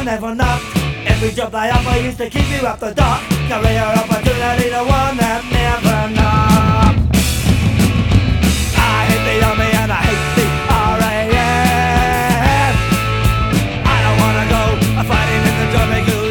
never knocked. Every job they offer used to keep you up the dock. Career opportunity, the one that never knocked. I hate the army and I hate the RAF. I don't wanna go fighting in the jungle.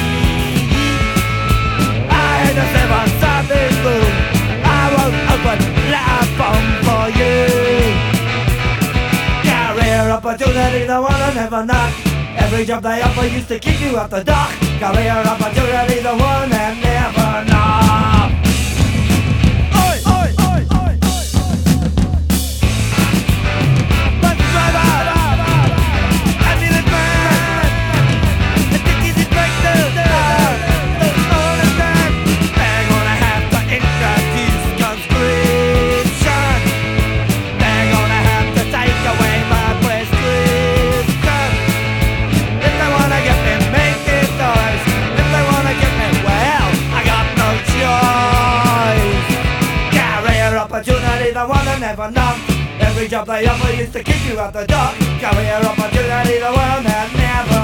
I hate the 7-Sunday blue. I won't open that bomb for you. Career opportunity, the one that never knocked. Every job they offer used to keep you up the dock. Career opportunity, the one that never knocked. Oi, oi, oi, oi, oi. Bus driver, ambulance man, the ticket inspector, the owner, they're gonna have to introduce conscription. They're gonna have to take away my prescription. If they wanna get me making noise, if they wanna get me, well, I got no choice. Career opportunity, the one that never knocked. Every job they offer used to keep you at the dock. Career opportunity, the one that never